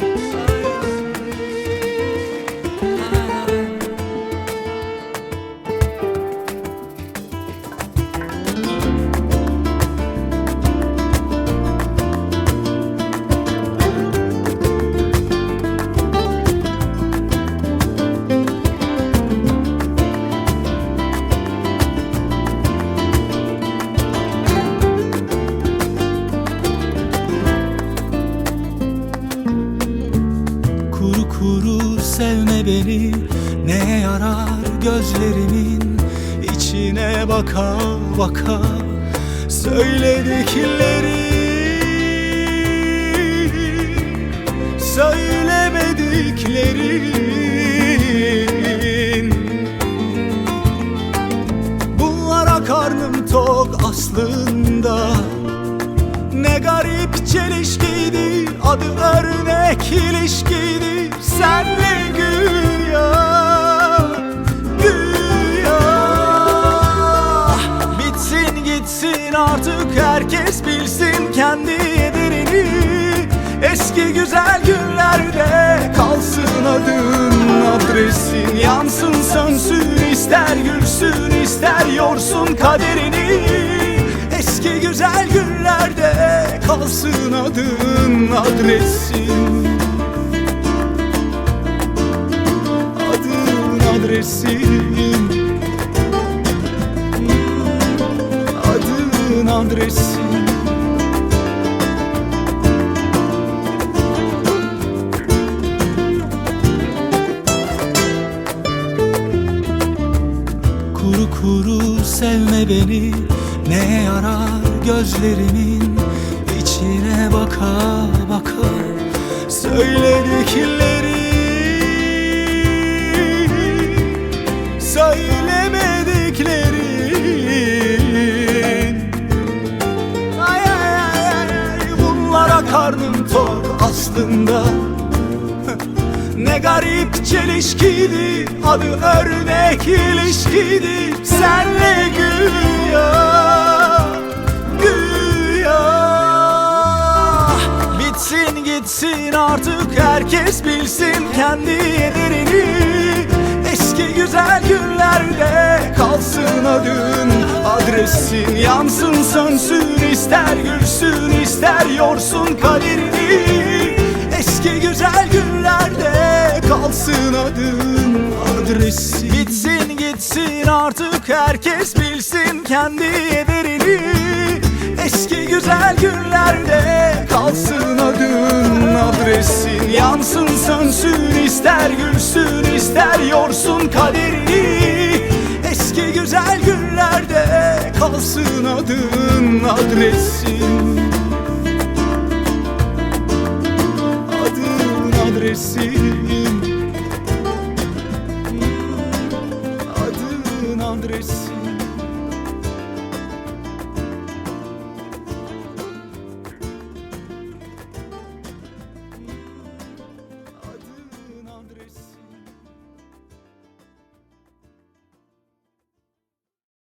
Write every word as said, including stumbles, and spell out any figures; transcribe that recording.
Kuru kuru sevme beni, ne yarar gözlerimin içine baka baka söyledikleri, söylemediklerin. Bunlara karnım tok aslında, ne garip çelişkiydi, adı örnek ilişkiydi. Senle güya, güya. Bitsin gitsin artık, herkes bilsin kendi ederini. Eski güzel günlerde kalsın adın, adresin. Yansın sönsün, ister gülsün ister yorsun kaderini. Eski güzel günlerde kalsın adın, adresin. Adın, adresin. Adın, adresin. Kuru kuru sevme beni, ne yarar gözlerimin içine baka baka söyledikleri, söylemediklerin. Ay ay ay ay, bunlara karnım tok aslında, ne garip çelişkiydi, adı örnek ilişkiydi. Senle güya, güya. Bitsin gitsin artık, herkes bilsin kendi ederini. Eski güzel günlerde kalsın adın, adresin. Yansın sönsün, ister gülsün ister yorsun kaderini. Eski güzel günlerde kalsın adın, adresin. Bitsin gitsin artık, herkes bilsin kendi ederini. Eski güzel günlerde kalsın adın, adresin. Yansın sönsün, ister gülsün ister yorsun kaderini. Eski güzel günlerde kalsın adın, adresin. Adresin.